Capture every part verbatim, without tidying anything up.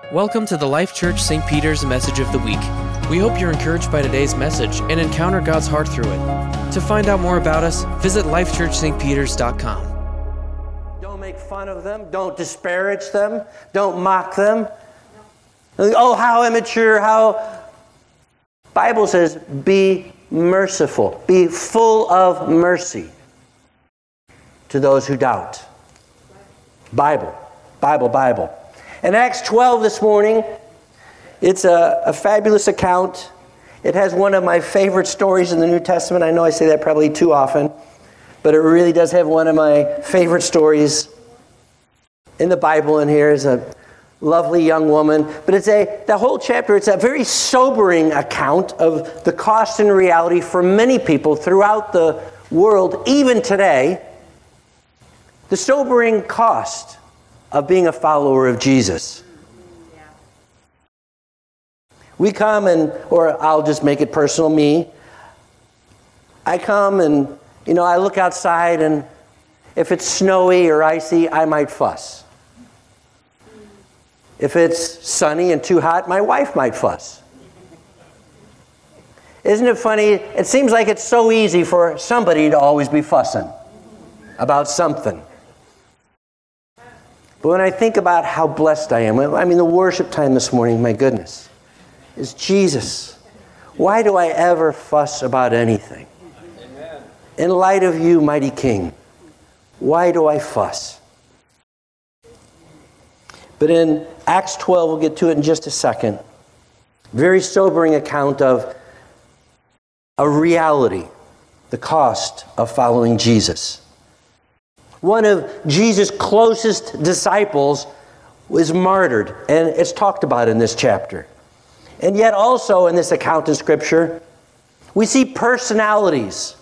Welcome to the Life Church Saint Peter's Message of the Week. We hope you're encouraged by today's message and encounter God's heart through it. To find out more about us, visit life church st peters dot com. Don't make fun of them. Don't disparage them. Don't mock them. Oh, how immature, how... Bible says, be merciful. Be full of mercy to those who doubt. Bible, Bible, Bible. In Acts twelve this morning, it's a, a fabulous account. It has one of my favorite stories in the New Testament. I know I say that probably too often, but it really does have one of my favorite stories in the Bible in here. Is a lovely young woman. But it's a, the whole chapter, it's a very sobering account of the cost and reality for many people throughout the world, even today, the sobering cost of being a follower of Jesus. We come and, or I'll just make it personal, me. I come and, you know, I look outside and if it's snowy or icy, I might fuss. If it's sunny and too hot, my wife might fuss. Isn't it funny? It seems like it's so easy for somebody to always be fussing about something. But when I think about how blessed I am, I mean, the worship time this morning, my goodness, is Jesus. Why do I ever fuss about anything? Amen. In light of you, mighty King, why do I fuss? But in Acts twelve, we'll get to it in just a second, very sobering account of a reality, the cost of following Jesus. One of Jesus' closest disciples was martyred, and it's talked about in this chapter. And yet also in this account in Scripture, we see personalities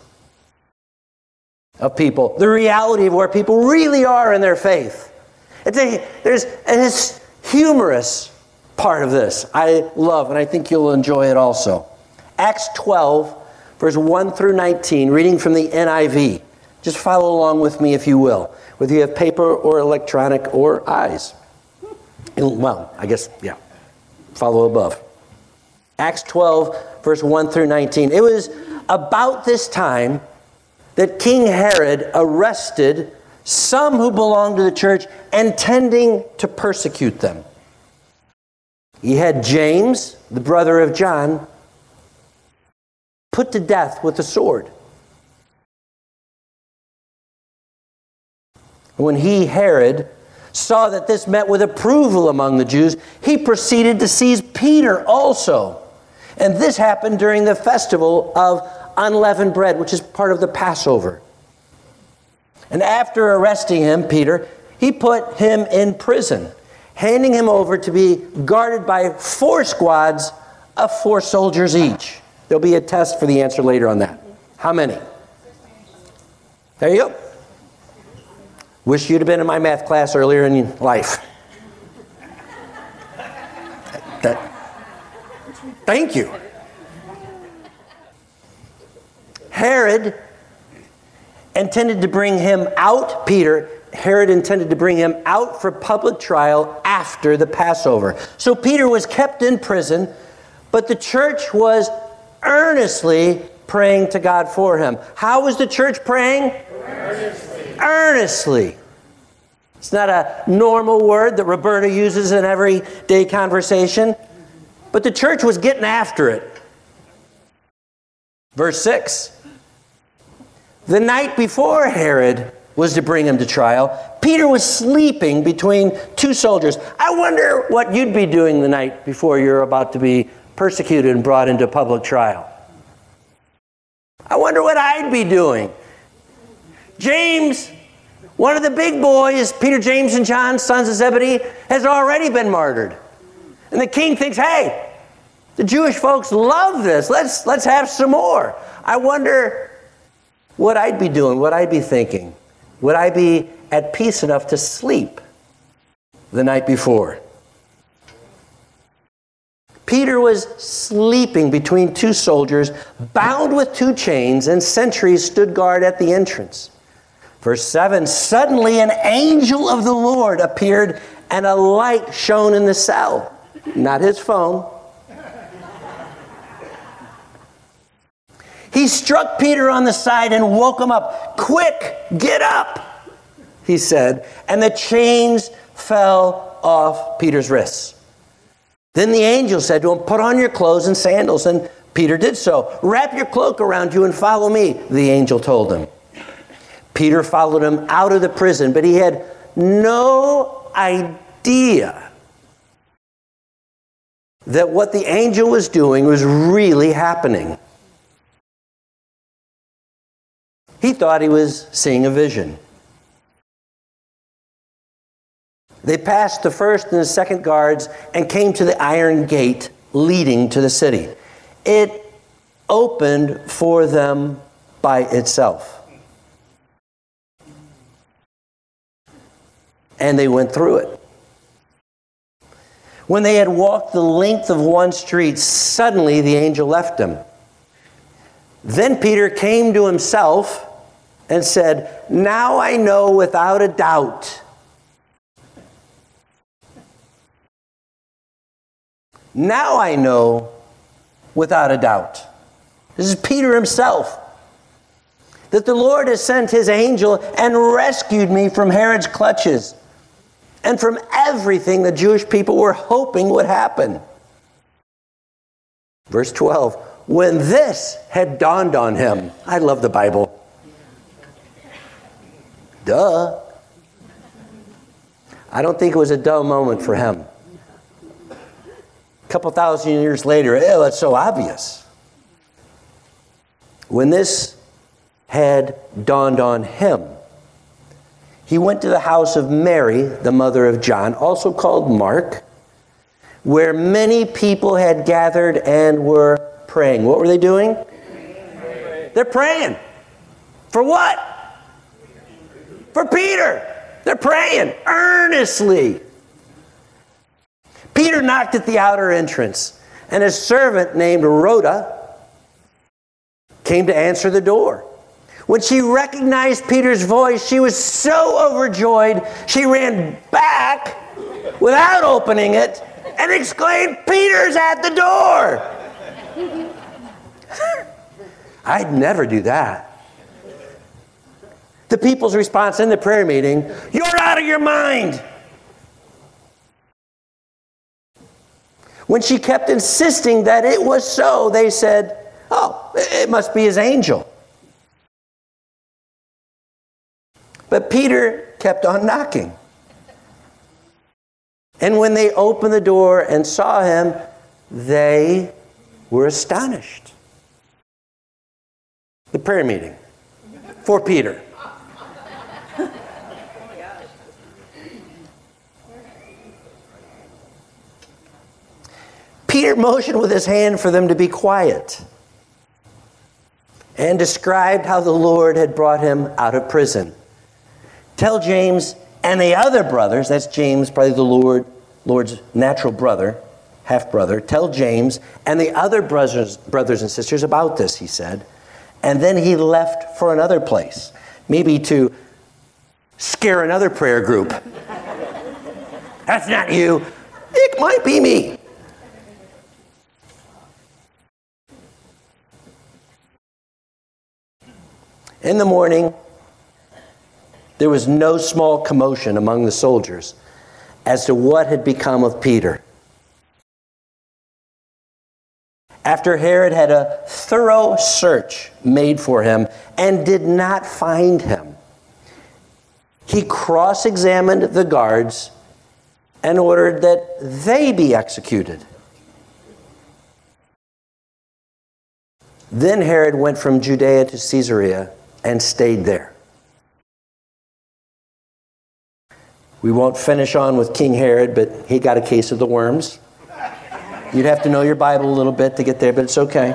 of people, the reality of where people really are in their faith. It's a, there's a humorous part of this I love, and I think you'll enjoy it also. Acts twelve, verse one through nineteen, reading from the N I V. Just follow along with me if you will, whether you have paper or electronic or eyes. Well, I guess, yeah, follow above. Acts twelve, verse one through nineteen. It was about this time that King Herod arrested some who belonged to the church, intending to persecute them. He had James, the brother of John, put to death with a sword. When he, Herod, saw that this met with approval among the Jews, he proceeded to seize Peter also. And this happened during the festival of unleavened bread, which is part of the Passover. And after arresting him, Peter, he put him in prison, handing him over to be guarded by four squads of four soldiers each. There'll be a test for the answer later on that. How many? There you go. Wish you'd have been in my math class earlier in life. That, thank you. Herod intended to bring him out, Peter, Herod intended to bring him out for public trial after the Passover. So Peter was kept in prison, but the church was earnestly praying to God for him. How was the church praying? Earnestly. Earnestly. It's not a normal word that Roberta uses in everyday conversation, but the church was getting after it. Verse six. The night before Herod was to bring him to trial, Peter was sleeping between two soldiers. I wonder what you'd be doing the night before you're about to be persecuted and brought into public trial. I wonder what I'd be doing. James, one of the big boys, Peter, James, and John, sons of Zebedee, has already been martyred. And the king thinks, hey, the Jewish folks love this. Let's, let's have some more. I wonder what I'd be doing, what I'd be thinking. Would I be at peace enough to sleep the night before? Peter was sleeping between two soldiers, bound with two chains, and sentries stood guard at the entrance. Verse seven, suddenly an angel of the Lord appeared and a light shone in the cell. Not his phone. He struck Peter on the side and woke him up. "Quick, get up," he said, and the chains fell off Peter's wrists. Then the angel said to him, "Put on your clothes and sandals," and Peter did so. "Wrap your cloak around you and follow me," the angel told him. Peter followed him out of the prison, but he had no idea that what the angel was doing was really happening. He thought he was seeing a vision. They passed the first and the second guards and came to the iron gate leading to the city. It opened for them by itself. And they went through it. When they had walked the length of one street, suddenly the angel left them. Then Peter came to himself and said, "Now I know without a doubt Now I know without a doubt." This is Peter himself. "That the Lord has sent his angel and rescued me from Herod's clutches and from everything the Jewish people were hoping would happen." Verse twelve, when this had dawned on him, I love the Bible. Duh. I don't think it was a dull moment for him. A couple thousand years later, oh, it's so obvious. When this had dawned on him, he went to the house of Mary, the mother of John, also called Mark, where many people had gathered and were praying. What were they doing? Praying. They're praying. For what? For Peter. They're praying earnestly. Peter knocked at the outer entrance, and a servant named Rhoda came to answer the door. When she recognized Peter's voice, she was so overjoyed, she ran back without opening it and exclaimed, "Peter's at the door!" I'd never do that. The people's response in the prayer meeting, "You're out of your mind." When she kept insisting that it was so, they said, "Oh, it must be his angel." But Peter kept on knocking. And when they opened the door and saw him, they were astonished. The prayer meeting for Peter. Peter motioned with his hand for them to be quiet and described how the Lord had brought him out of prison. "Tell James and the other brothers," that's James, probably the Lord, Lord's natural brother, half-brother, "tell James and the other brothers, brothers and sisters about this," he said. And then he left for another place, maybe to scare another prayer group. "That's not you. It might be me." In the morning, there was no small commotion among the soldiers as to what had become of Peter. After Herod had a thorough search made for him and did not find him, he cross-examined the guards and ordered that they be executed. Then Herod went from Judea to Caesarea and stayed there. We won't finish on with King Herod, but he got a case of the worms. You'd have to know your Bible a little bit to get there, but it's okay.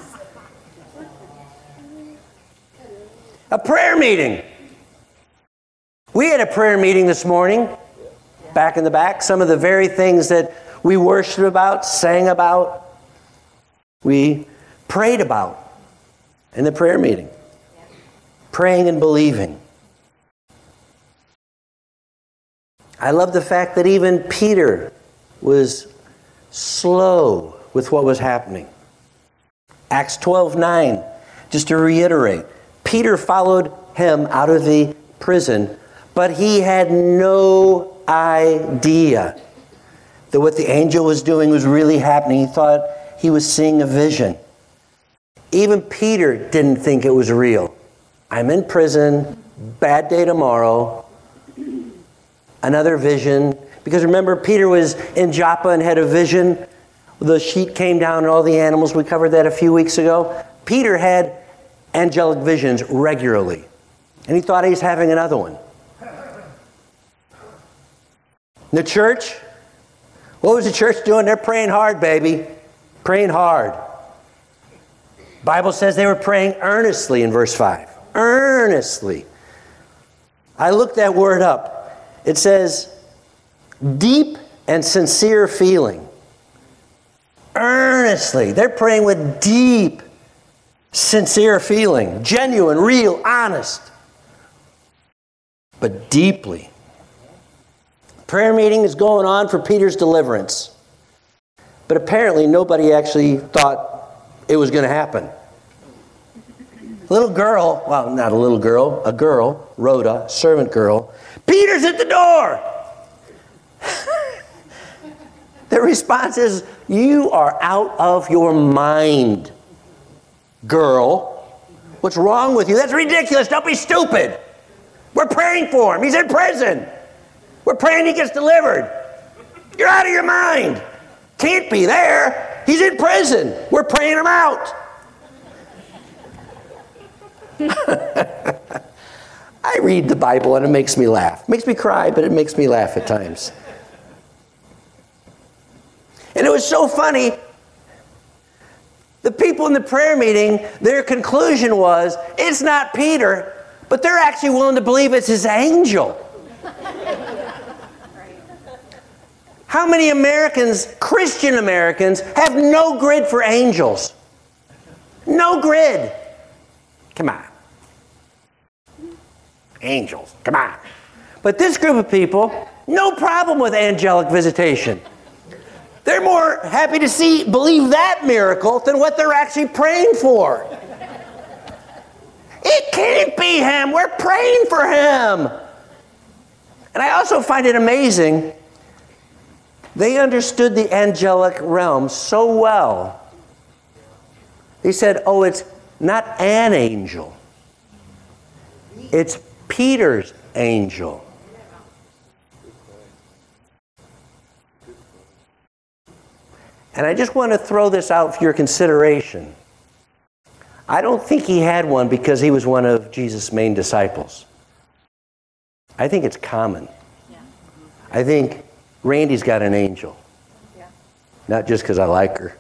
A prayer meeting. We had a prayer meeting this morning, back in the back. Some of the very things that we worshiped about, sang about, we prayed about in the prayer meeting. Praying and believing. I love the fact that even Peter was slow with what was happening. Acts twelve nine, just to reiterate, Peter followed him out of the prison, but he had no idea that what the angel was doing was really happening. He thought he was seeing a vision. Even Peter didn't think it was real. I'm in prison, bad day tomorrow, another vision. Because remember, Peter was in Joppa and had a vision. The sheet came down and all the animals. We covered that a few weeks ago. Peter had angelic visions regularly. And he thought he was having another one. The church, what was the church doing? They're praying hard, baby. Praying hard. Bible says they were praying earnestly in verse five. Earnestly. I looked that word up. It says deep and sincere feeling. Earnestly. They're praying with deep, sincere feeling. Genuine, real, honest. But deeply. Prayer meeting is going on for Peter's deliverance. But apparently nobody actually thought it was going to happen. A little girl, well, not a little girl, a girl, Rhoda, servant girl, Peter's at the door. The response is, you are out of your mind, girl. What's wrong with you? That's ridiculous. Don't be stupid. We're praying for him. He's in prison. We're praying he gets delivered. You're out of your mind. Can't be there. He's in prison. We're praying him out. I read the Bible and it makes me laugh. It makes me cry, but it makes me laugh at times. And it was so funny. The people in the prayer meeting, their conclusion was, it's not Peter, but they're actually willing to believe it's his angel. How many Americans, Christian Americans, have no grid for angels? No grid. Come on. Angels, come on. But this group of people, no problem with angelic visitation. They're more happy to see, believe that miracle than what they're actually praying for. It can't be him. We're praying for him. And I also find it amazing. They understood the angelic realm so well. They said, oh, it's not an angel. It's Peter's angel. And I just want to throw this out for your consideration. I don't think he had one because he was one of Jesus' main disciples. I think it's common. Yeah. I think Randy's got an angel. Yeah. Not just because I like her.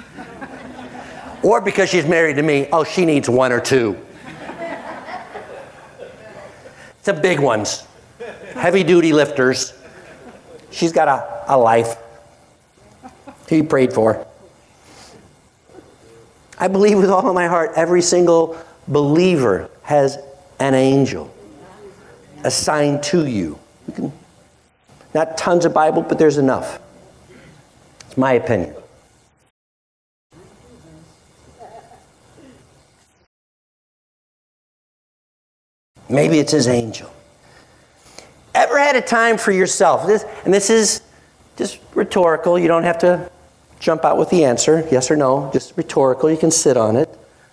Or because she's married to me. Oh, she needs one or two. Some big ones. Heavy-duty lifters. She's got a, a life. He prayed for. I believe with all of my heart, every single believer has an angel assigned to you. You can, not tons of Bible, but there's enough. It's my opinion. Maybe it's his angel. Ever had a time for yourself? This, and this is just rhetorical. You don't have to jump out with the answer, yes or no. Just rhetorical. You can sit on it.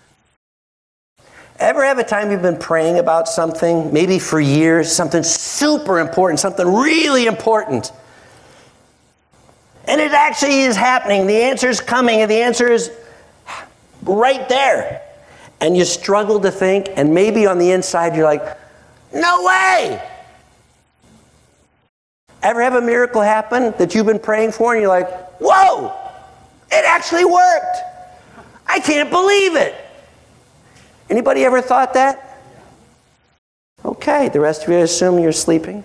Ever have a time you've been praying about something, maybe for years, something super important, something really important, and it actually is happening. The answer is coming, and the answer is right there. And you struggle to think, and maybe on the inside you're like, no way! Ever have a miracle happen that you've been praying for, and you're like, whoa! It actually worked! I can't believe it! Anybody ever thought that? Okay, the rest of you assume you're sleeping.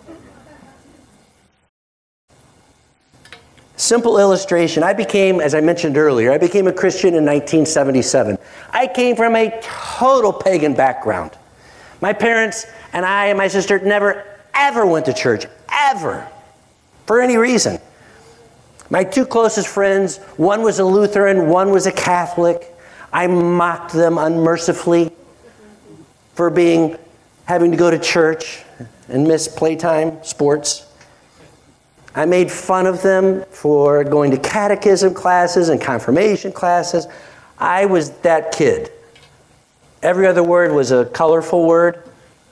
Simple illustration. I became, as I mentioned earlier, I became a Christian in nineteen seventy-seven. I came from a total pagan background. My parents and I and my sister never, ever went to church. ever, for any reason. My two closest friends, one was a Lutheran, one was a Catholic. I mocked them unmercifully for being, having to go to church and miss playtime, sports. I made fun of them for going to catechism classes and confirmation classes. I was that kid. Every other word was a colorful word.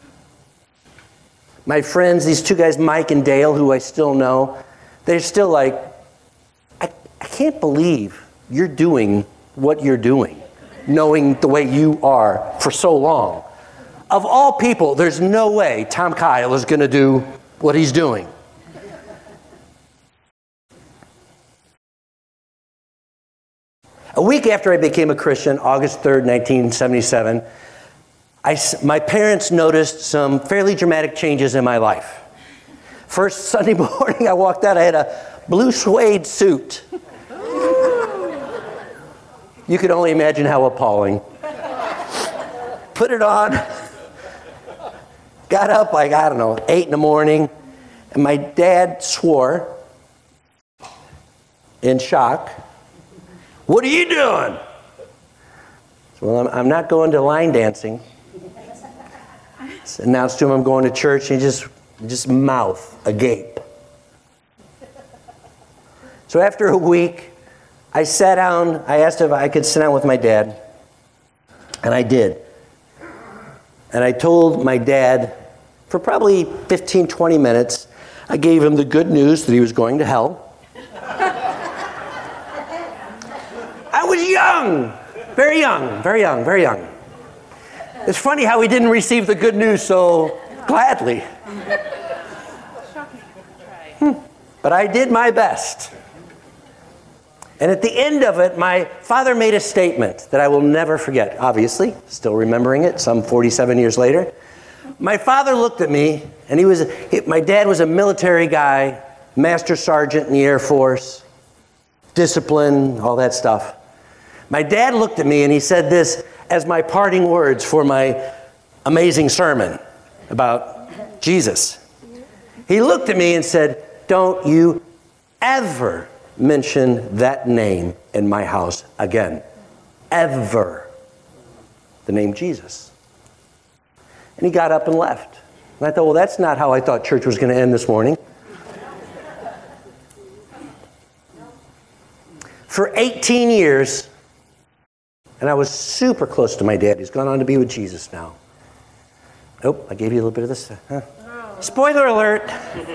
My friends, these two guys, Mike and Dale, who I still know, they're still like, I, I can't believe you're doing what you're doing, knowing the way you are for so long. Of all people, there's no way Tom Kyle is going to do what he's doing. A week after I became a Christian, August third, nineteen seventy-seven, I, my parents noticed some fairly dramatic changes in my life. First Sunday morning I walked out, I had a blue suede suit. You could only imagine how appalling. Put it on, got up like, I don't know, eight in the morning, and my dad swore in shock, "What are you doing?" Well, I'm, I'm not going to line dancing. So announced to him I'm going to church, and he just, just mouth agape. So after a week, I sat down, I asked if I could sit down with my dad, and I did. And I told my dad, for probably fifteen, twenty minutes, I gave him the good news that he was going to hell. I was young, very young, very young, very young. It's funny how he didn't receive the good news so gladly. Hmm. But I did my best. And at the end of it, my father made a statement that I will never forget, obviously, still remembering it some forty-seven years later. My father looked at me, and he was, he, my dad was a military guy, master sergeant in the Air Force, discipline, all that stuff. My dad looked at me and he said this as my parting words for my amazing sermon about Jesus. He looked at me and said, "Don't you ever mention that name in my house again. Ever." The name Jesus. And he got up and left. And I thought, well, that's not how I thought church was going to end this morning. For eighteen years, and I was super close to my dad. He's gone on to be with Jesus now. Oh, I gave you a little bit of this. Huh? Oh. Spoiler alert.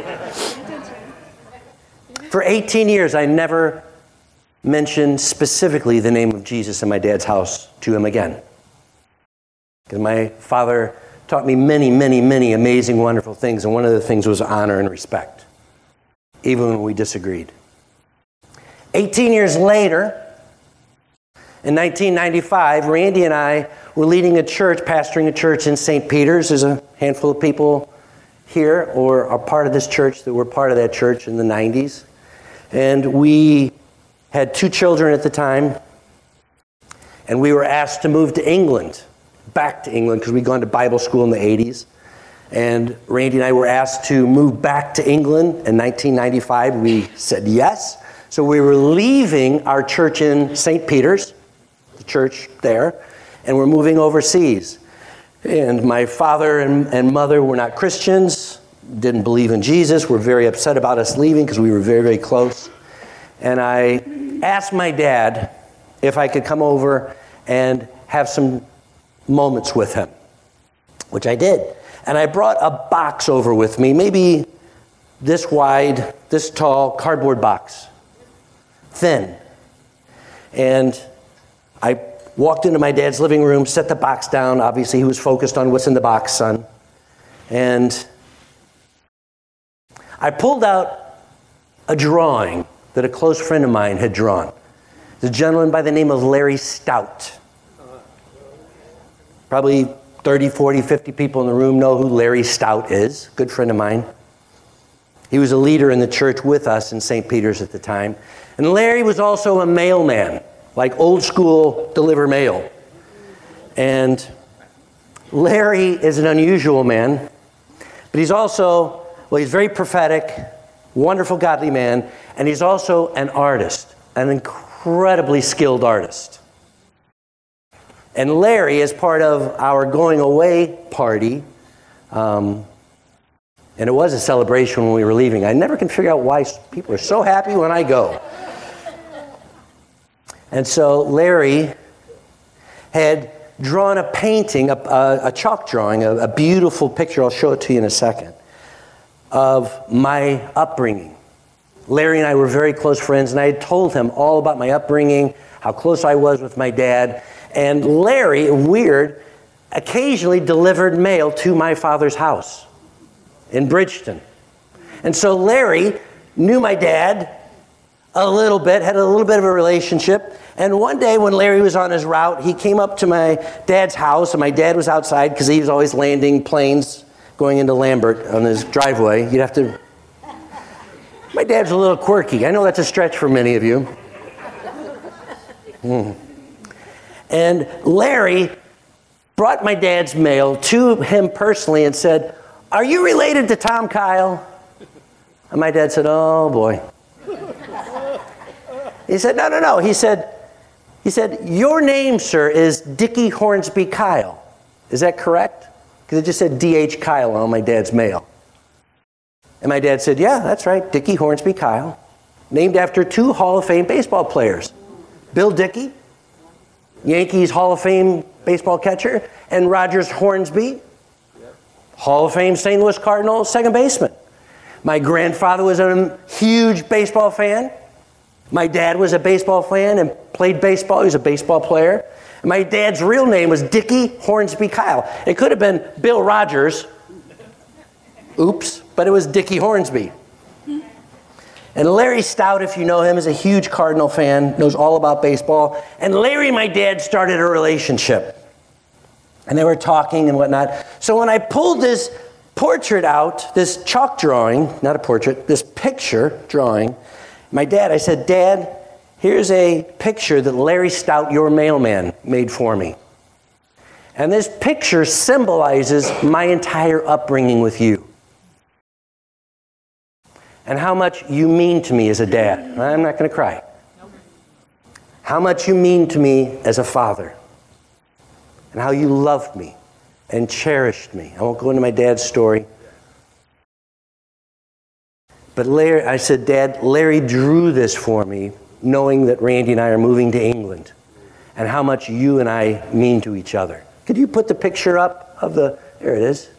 For eighteen years, I never mentioned specifically the name of Jesus in my dad's house to him again. Because my father taught me many, many, many amazing, wonderful things, and one of the things was honor and respect, even when we disagreed. eighteen years later, in nineteen ninety-five, Randy and I were leading a church, pastoring a church in Saint Peter's. There's a handful of people here or are part of this church that were part of that church in the nineties. And we had two children at the time, and we were asked to move to England, back to England, because we'd gone to Bible school in the eighties. And Randy and I were asked to move back to England in nineteen ninety-five. We said yes. So we were leaving our church in Saint Peter's, the church there, and we're moving overseas. And my father and, and mother were not Christians, didn't believe in Jesus, were very upset about us leaving because we were very, very close. And I asked my dad if I could come over and have some moments with him, which I did. And I brought a box over with me, maybe this wide, this tall, cardboard box, thin. And I walked into my dad's living room, set the box down. Obviously, he was focused on what's in the box, son. And I pulled out a drawing that a close friend of mine had drawn. It's a gentleman by the name of Larry Stout. Probably thirty, forty, fifty people in the room know who Larry Stout is. Good friend of mine. He was a leader in the church with us in Saint Peter's at the time. And Larry was also a mailman, like old school deliver mail. And Larry is an unusual man, but he's also Well, he's very prophetic, wonderful, godly man, and he's also an artist, an incredibly skilled artist. And Larry, as part of our going away party, um, and it was a celebration when we were leaving. I never can figure out why people are so happy when I go. And so Larry had drawn a painting, a, a, a chalk drawing, a, a beautiful picture, I'll show it to you in a second, of my upbringing. Larry and I were very close friends, and I had told him all about my upbringing, how close I was with my dad. And Larry, weird, occasionally delivered mail to my father's house in Bridgeton. And so Larry knew my dad a little bit, had a little bit of a relationship. And one day when Larry was on his route, he came up to my dad's house, and my dad was outside because he was always landing planes going into Lambert on his driveway. You'd have to... My dad's a little quirky. I know that's a stretch for many of you. Hmm. And Larry brought my dad's mail to him personally and said, "Are you related to Tom Kyle?" And my dad said, "Oh boy." He said, "No, no, no." He said, he said, "Your name, sir, is Dickie Hornsby Kyle. Is that correct?" Because it just said D H Kyle on my dad's mail. And my dad said, "Yeah, that's right, Dickie Hornsby Kyle. Named after two Hall of Fame baseball players. Bill Dickey, Yankees Hall of Fame baseball catcher, and Rogers Hornsby, Hall of Fame Saint Louis Cardinals second baseman. My grandfather was a huge baseball fan. My dad was a baseball fan and played baseball. He was a baseball player. And my dad's real name was Dickie Hornsby Kyle. It could have been Bill Rogers. Oops, but it was Dickie Hornsby. And Larry Stout, if you know him, is a huge Cardinal fan, knows all about baseball. And Larry and my dad started a relationship. And they were talking and whatnot. So when I pulled this portrait out, this chalk drawing, not a portrait, this picture drawing, my dad, I said, "Dad, here's a picture that Larry Stout, your mailman, made for me. And this picture symbolizes my entire upbringing with you. And how much you mean to me as a dad." I'm not going to cry. "How much you mean to me as a father. And how you loved me and cherished me." I won't go into my dad's story. But Larry, I said, "Dad, Larry drew this for me, knowing that Randy and I are moving to England, and how much you and I mean to each other." Could you put the picture up of the, there it is.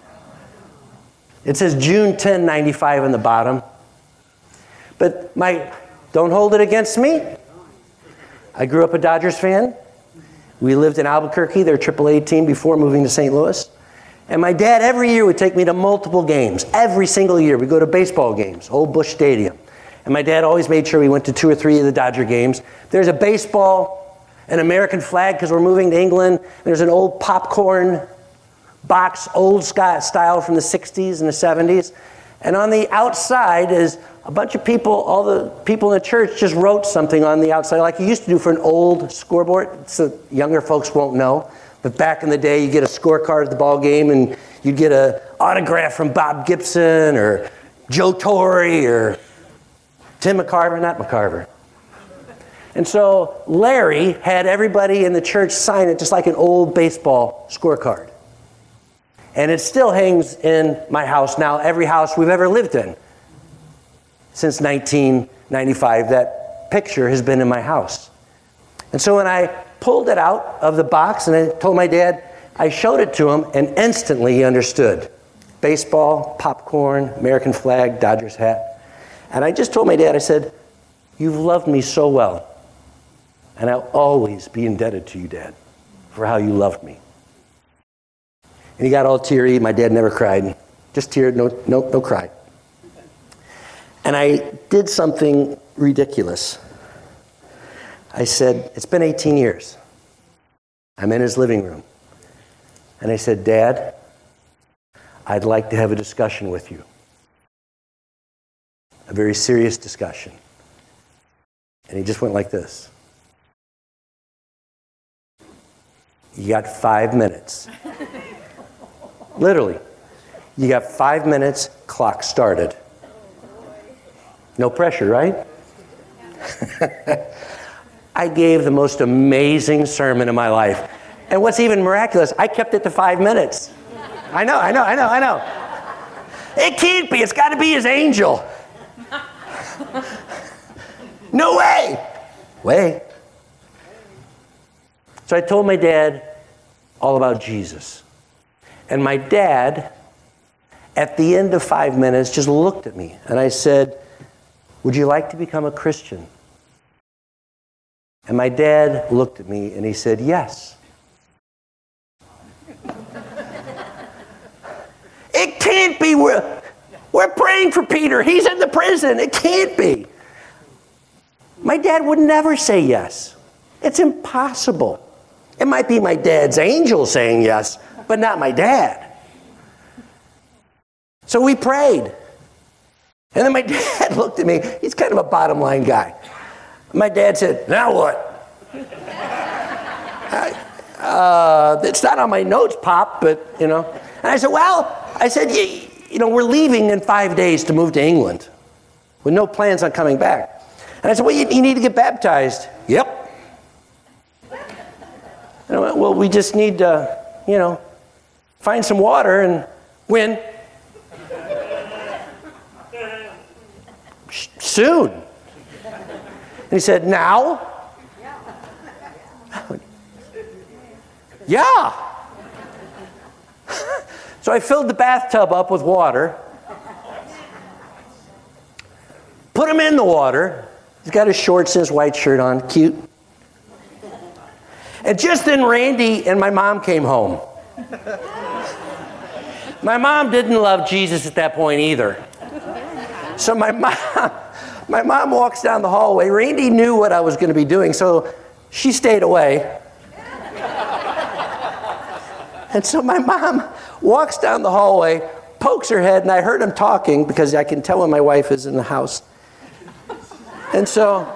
It says June tenth, ninety-five on the bottom. But my, don't hold it against me. I grew up a Dodgers fan. We lived in Albuquerque, their triple A team, before moving to Saint Louis. And my dad every year would take me to multiple games. Every single year. We'd go to baseball games, Old Busch Stadium. And my dad always made sure we went to two or three of the Dodger games. There's a baseball, an American flag because we're moving to England. There's an old popcorn box, old style from the sixties and the seventies. And on the outside is a bunch of people, all the people in the church just wrote something on the outside like you used to do for an old scoreboard. So younger folks won't know. But back in the day, you get a scorecard at the ball game and you'd get an autograph from Bob Gibson or Joe Torre or Tim McCarver, not McCarver. And so Larry had everybody in the church sign it just like an old baseball scorecard. And it still hangs in my house now, every house we've ever lived in. Since nineteen ninety-five, that picture has been in my house. And so when I pulled it out of the box and I told my dad, I showed it to him, and instantly he understood. Baseball, popcorn, American flag, Dodgers hat. And I just told my dad, I said, "You've loved me so well, and I'll always be indebted to you, Dad, for how you loved me." And he got all teary. My dad never cried. Just teared, no, no, no cry. And I did something ridiculous. I said, it's been eighteen years. I'm in his living room. And I said, "Dad, I'd like to have a discussion with you. A very serious discussion." And he just went like this. "You got five minutes. Literally. You got five minutes, clock started. No pressure, right? I gave the most amazing sermon of my life. And what's even miraculous, I kept it to five minutes. I know, I know, I know, I know. It can't be. It's got to be his angel. No way. Way. So I told my dad all about Jesus. And my dad, at the end of five minutes, just looked at me. And I said, would you like to become a Christian? And my dad looked at me and he said, yes. It can't be. We're, we're praying for Peter. He's in the prison. It can't be. My dad would never say yes. It's impossible. It might be my dad's angel saying yes, but not my dad. So we prayed. And then my dad looked at me. He's kind of a bottom line guy. My dad said, now what? I, uh, it's not on my notes, Pop, but, you know. And I said, well, I said, you, you know, we're leaving in five days to move to England with no plans on coming back. And I said, well, you, you need to get baptized. Yep. And I went, well, we just need to, you know, find some water and when? Soon. And he said, now? Yeah. So I filled the bathtub up with water, put him in the water. He's got his shorts and his white shirt on, cute. And just then Randy and my mom came home. My mom didn't love Jesus at that point either. So my mom, my mom walks down the hallway. Randy knew what I was going to be doing, so she stayed away. And so my mom walks down the hallway, pokes her head, and I heard him talking because I can tell when my wife is in the house. And so,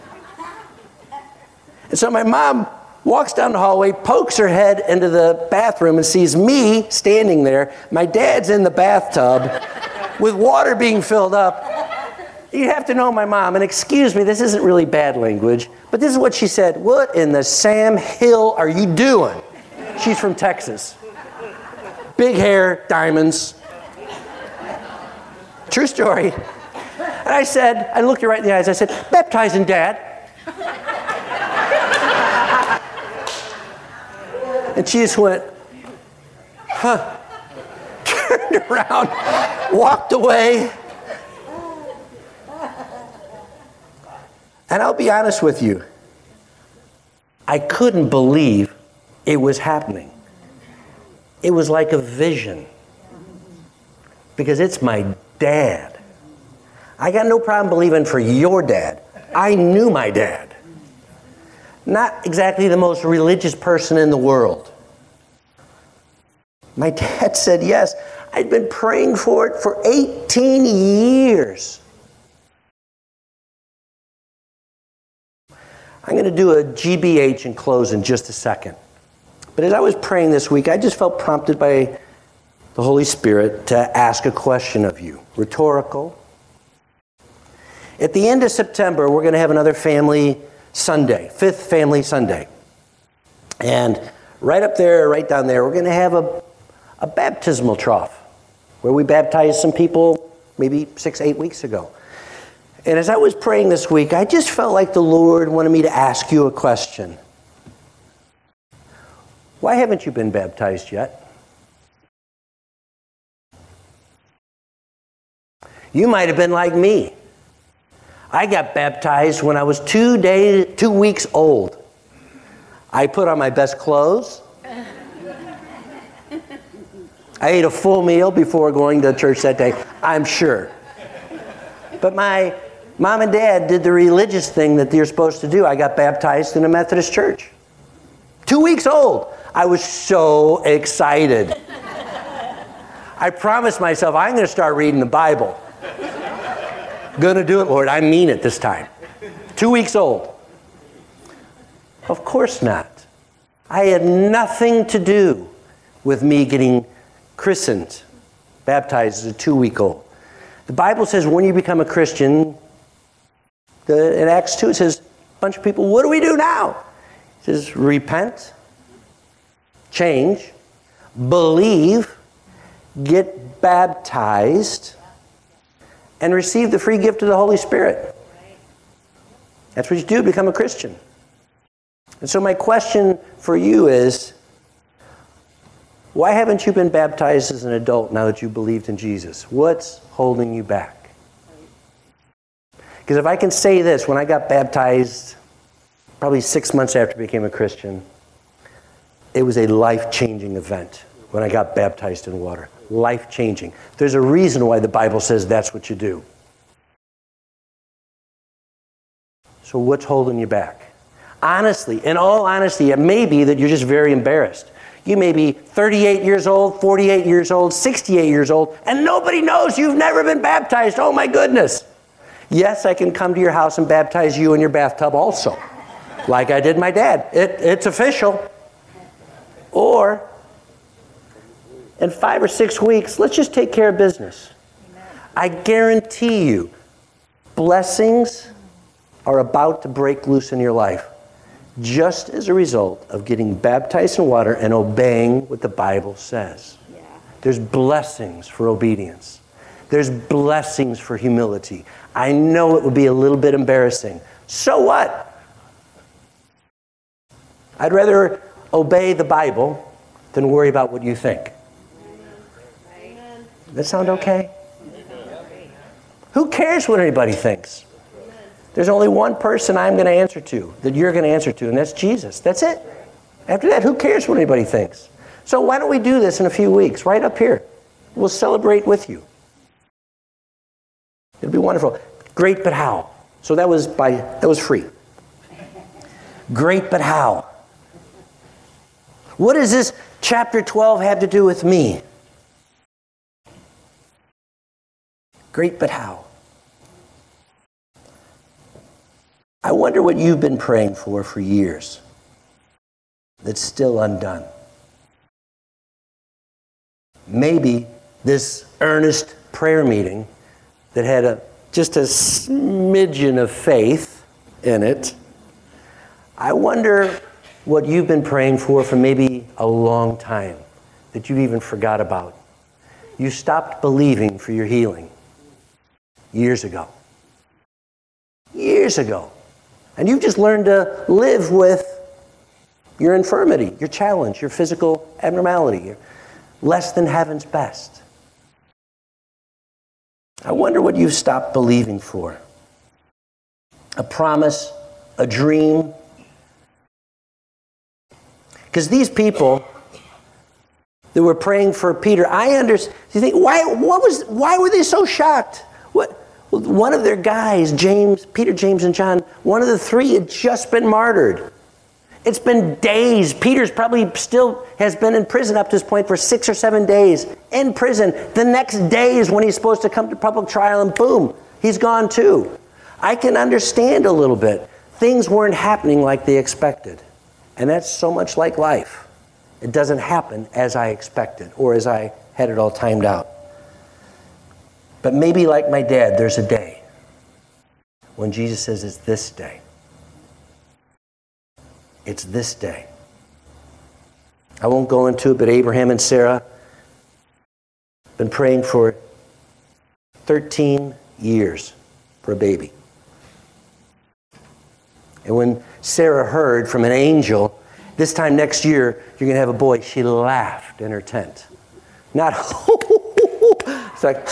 and so my mom walks down the hallway, pokes her head into the bathroom and sees me standing there. My dad's in the bathtub with water being filled up. You have to know my mom, and excuse me, this isn't really bad language, but this is what she said. What in the Sam Hill are you doing? She's from Texas. Big hair, diamonds. True story. And I said, I looked her right in the eyes, I said, baptizing Dad. And she just went, huh. Turned around, walked away. And I'll be honest with you, I couldn't believe it was happening. It was like a vision. Because it's my dad. I got no problem believing for your dad. I knew my dad. Not exactly the most religious person in the world. My dad said yes. I'd been praying for it for eighteen years. I'm going to do a G B H and close in just a second. But as I was praying this week, I just felt prompted by the Holy Spirit to ask a question of you. Rhetorical. At the end of September, we're going to have another family Sunday, fifth family Sunday. And right up there, right down there, we're going to have a, a baptismal trough where we baptized some people maybe six, eight weeks ago. And as I was praying this week, I just felt like the Lord wanted me to ask you a question. Why haven't you been baptized yet? You might have been like me. I got baptized when I was two days, two weeks old. I put on my best clothes. I ate a full meal before going to church that day, I'm sure. But my mom and dad did the religious thing that you're supposed to do. I got baptized in a Methodist church. Two weeks old. I was so excited. I promised myself I'm going to start reading the Bible. Gonna do it, Lord. I mean it this time. Two weeks old. Of course not. I had nothing to do with me getting christened. baptized as a two-week-old. The Bible says when you become a Christian, the, in Acts two, it says, a bunch of people, what do we do now? It says, repent, change, believe, get baptized, and receive the free gift of the Holy Spirit. That's what you do, become a Christian. And so my question for you is, why haven't you been baptized as an adult now that you believed in Jesus? What's holding you back? Because if I can say this, when I got baptized, probably six months after I became a Christian, it was a life-changing event when I got baptized in water. Life-changing. There's a reason why the Bible says that's what you do. So what's holding you back? Honestly, in all honesty, it may be that you're just very embarrassed. You may be thirty-eight years old, forty-eight years old, sixty-eight years old, and nobody knows you've never been baptized. Oh my goodness. Yes, I can come to your house and baptize you in your bathtub also, like I did my dad. It, it's official. Or, in five or six weeks, let's just take care of business. Amen. I guarantee you, blessings are about to break loose in your life, just as a result of getting baptized in water and obeying what the Bible says. Yeah. There's blessings for obedience. There's blessings for humility. I know it would be a little bit embarrassing. So what? I'd rather obey the Bible than worry about what you think. Does that sound okay? Who cares what anybody thinks? There's only one person I'm going to answer to, that you're going to answer to, and that's Jesus. That's it. After that, who cares what anybody thinks? So why don't we do this in a few weeks, right up here? We'll celebrate with you. It'll be wonderful. Great, but how? So that was by that was free. Great, but how? What does this chapter twelve have to do with me? Great, but how? I wonder what you've been praying for for years that's still undone. Maybe this earnest prayer meeting that had a just a smidgen of faith in it, I wonder what you've been praying for for maybe a long time that you even forgot about. You stopped believing for your healing years ago. Years ago. And you've just learned to live with your infirmity, your challenge, your physical abnormality, your less than heaven's best. I wonder what you've stopped believing for. A promise, a dream. Because these people that were praying for Peter, I understand. You think, why? What was? Why were they so shocked? What? One of their guys, James, Peter, James, and John, one of the three had just been martyred. It's been days. Peter's probably still has been in prison up to this point for six or seven days. In prison. The next day is when he's supposed to come to public trial, and boom, he's gone too. I can understand a little bit. Things weren't happening like they expected. And that's so much like life. It doesn't happen as I expected or as I had it all timed out. But maybe like my dad, there's a day when Jesus says it's this day. It's this day. I won't go into it, but Abraham and Sarah have been praying for thirteen years for a baby. And when Sarah heard from an angel, this time next year, you're going to have a boy, she laughed in her tent. Not, it's like,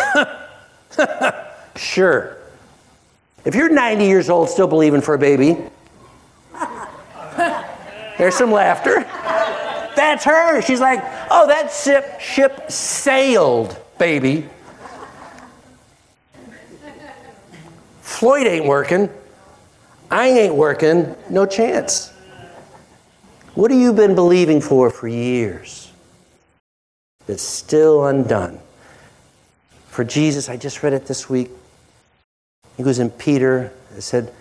sure. If you're ninety years old still believing for a baby, there's some laughter. That's her. She's like, oh, that ship, ship sailed, baby. Floyd ain't working. I ain't working. No chance. What have you been believing for for years that's still undone? For Jesus, I just read it this week. It was in Peter. It said,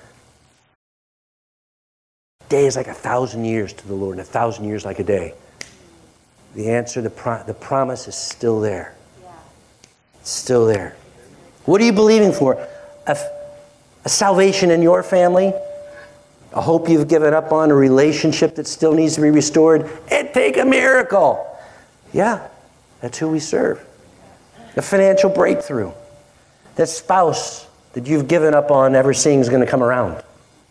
day is like a thousand years to the Lord, and a thousand years like a day. The answer, the, pro- the promise is still there. Yeah. It's still there. What are you believing for? A, a salvation in your family? A hope you've given up on? A relationship that still needs to be restored? It'd take a miracle. Yeah, that's who we serve. A financial breakthrough. That spouse that you've given up on ever seeing is going to come around.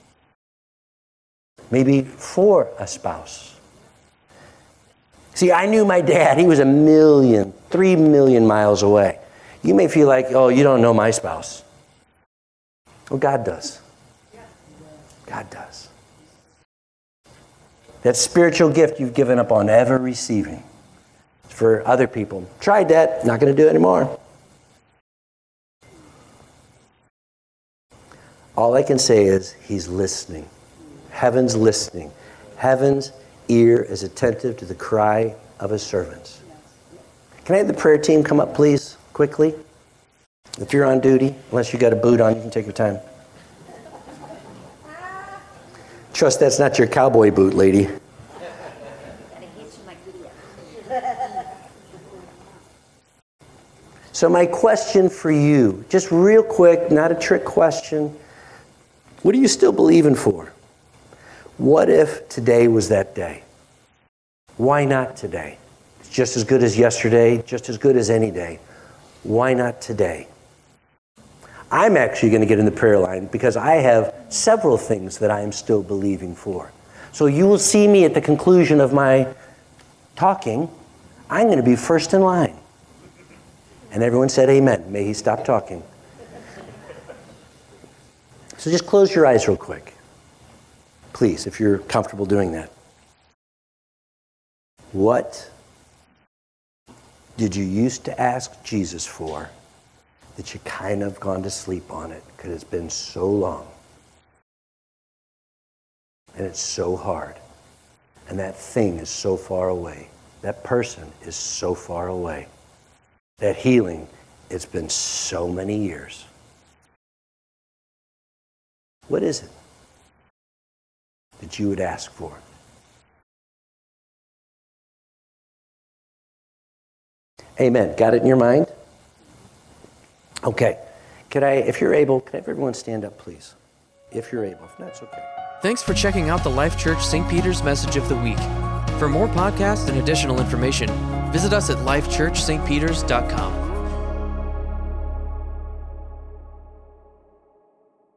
Maybe for a spouse. See, I knew my dad. He was a million, three million miles away. You may feel like, oh, you don't know my spouse. Well, God does. God does. That spiritual gift you've given up on ever receiving is for other people. Tried that, not going to do it anymore. All I can say is he's listening. Heaven's listening. Heaven's ear is attentive to the cry of his servants. Can I have the prayer team come up, please, quickly? If you're on duty, unless you got a boot on, you can take your time. Trust that's not your cowboy boot, lady. So my question for you, just real quick, not a trick question. What are you still believing for? What if today was that day? Why not today? It's just as good as yesterday, just as good as any day. Why not today? I'm actually going to get in the prayer line because I have several things that I am still believing for. So you will see me at the conclusion of my talking. I'm going to be first in line. And everyone said amen. May he stop talking. So just close your eyes real quick. Please, if you're comfortable doing that. What did you used to ask Jesus for that you kind of gone to sleep on it because it's been so long? And it's so hard. And that thing is so far away. That person is so far away. That healing, it's been so many years. What is it that you would ask for? Amen. Got it in your mind? Okay. Could I, if you're able, could I have everyone stand up, please? If you're able. If not, it's okay. Thanks for checking out the Life Church Saint Peter's Message of the Week. For more podcasts and additional information, visit us at life church st peters dot com.